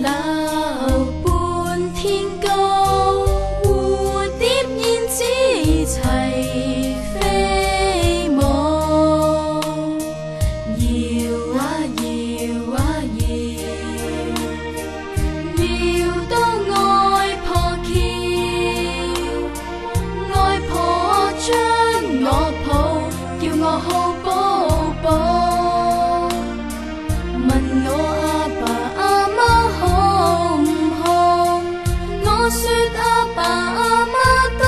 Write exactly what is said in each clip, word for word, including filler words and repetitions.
流半天高，蝴蝶燕子齐飞舞，摇啊摇啊摇，摇到愛破橋，愛婆將我抱，叫我好寶寶。 問我阿爸阿媽好唔好？我說阿爸阿媽都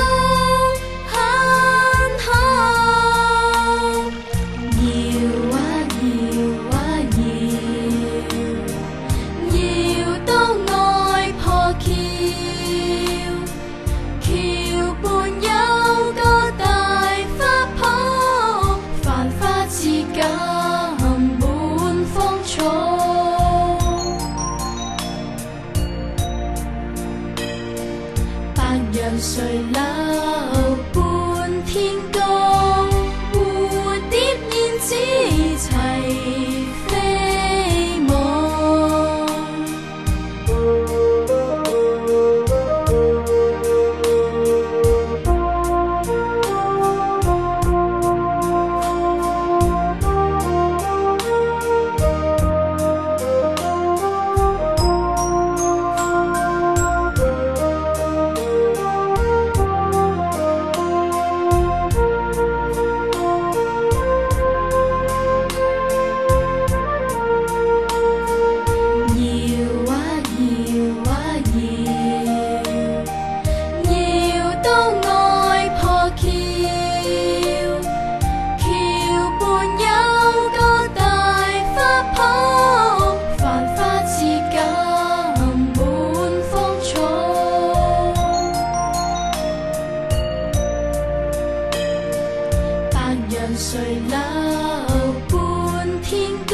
很好。搖啊搖啊搖，搖到愛破橋，橋畔有個大花圃，繁花似錦。 白楊垂柳半天高，蝴蝶燕子齊飛舞。垂柳半天。